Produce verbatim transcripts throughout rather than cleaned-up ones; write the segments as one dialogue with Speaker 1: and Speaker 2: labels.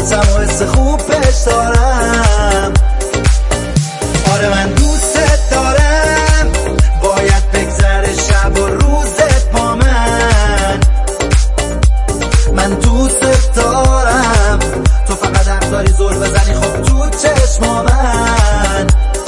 Speaker 1: رابطم و حس خوب پیش دارم. آره من دوست دارم، باید بگذره شب و روزت با من. من دوست دارم، تو فقط حق داری زل بزنی خب تو چشما من.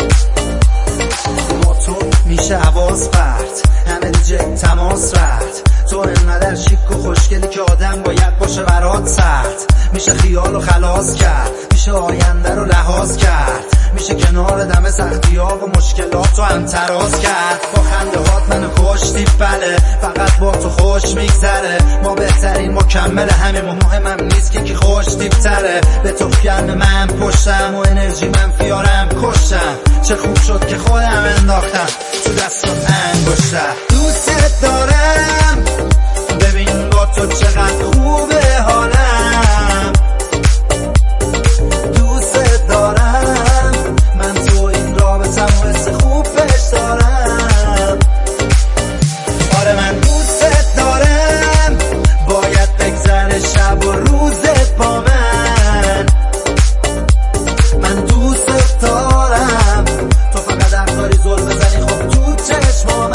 Speaker 1: با تو میشه حواس پرت، همه دیجه تماس رفت. تو انقدر شیک و خوشگلی که آدم باید باشه برات سخت. میشه خیال و خلاص کرد، میشه آینده رو لحاظ کرد، میشه کنار دم سختی ها و مشکلات رو هم تراز کرد. با خنده هات منو کشتی بله، فقط با تو خوش میگذره. ما بهترین مکمل همیم و مهمم نیست که کی خوش دیبتره. به تو گرم من پشتم و انرژی منفیارم کشتم. چه خوب شد که خودم انداختم تو دستات انگشتم. دوست دارم، ببین با تو چقدر خوبه حالم. دوست دارم، من تو این رابطم و حس خوب پیش دارم. آره من دوست دارم، باید بگذره شب و روزت با من. من دوست دارم، تو فقط حق داری زل بزنی خب تو چشما من.